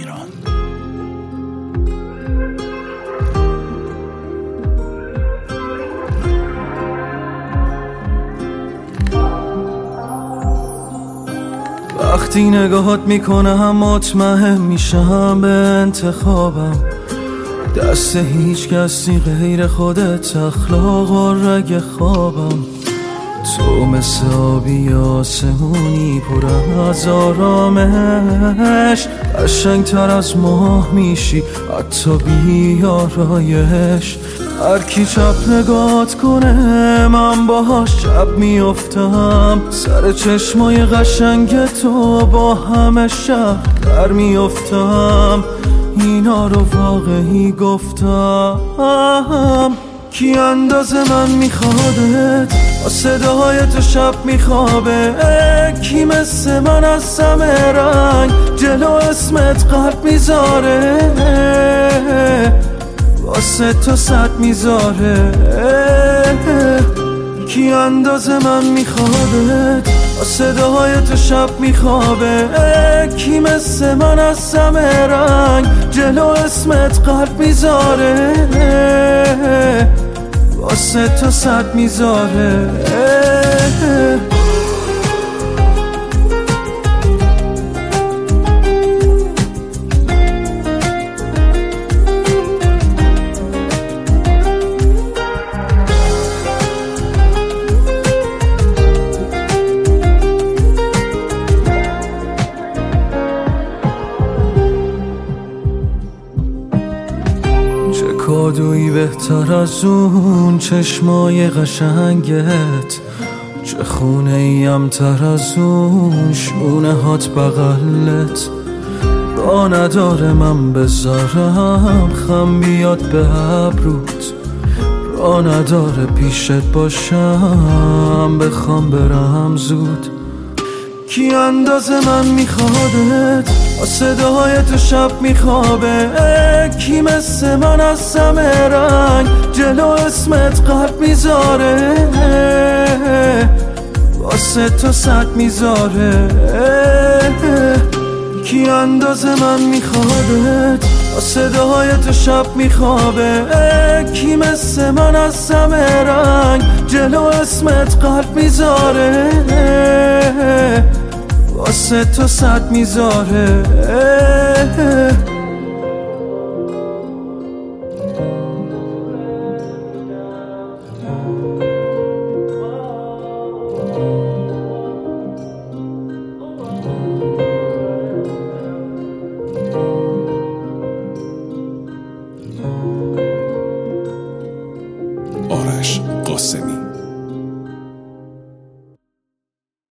ایران. وقتی نگاهات میکنم مطمئن میشم به انتخابم، دست هیچ کسی غیر خودت اخلاق و رگ خوابم. تو مثل آبی آسمونی پر از آرامش، قشنگتر از ماه میشی حتی بی آرایش. هر کی چپ نگات کنه من باهاش شب میافتم، سر چشمای قشنگ تو با همه شب در میافتم. اینا رو واقعی گفتم. کی اندازه من میخوادت، با صداهای تو شب میخوابه. کی مثل من از همه رنگ جلو اسمت قلب میذاره، واسه تو صد میذاره. کی اندازه من میخوادت، با صداهای تو شب میخوابه. کی مثل من از همه رنگ جلو اسمت قلب میذاره، واسه تو صد میذاره. کادویی بهتر از اون چشمای قشنگت، چه خونه ایم تر از اون شونه هات بغلت. را نداره من بذارم خم بیاد به ابروت، را نداره پیشت باشم بخوام برم زود. کی اندازه من میخوادت، با صداهای تو شب میخوابه. کی مثل من از همه رنگ جلو اسمت قلب میذاره، واسه تو صد میذاره. کی اندازه من میخوادت، با صداهای تو شب میخوابه. کی مثل من از همه رنگ جلو اسمت قلب میذاره، واسه تو صد میذاره. آرش قاسمی.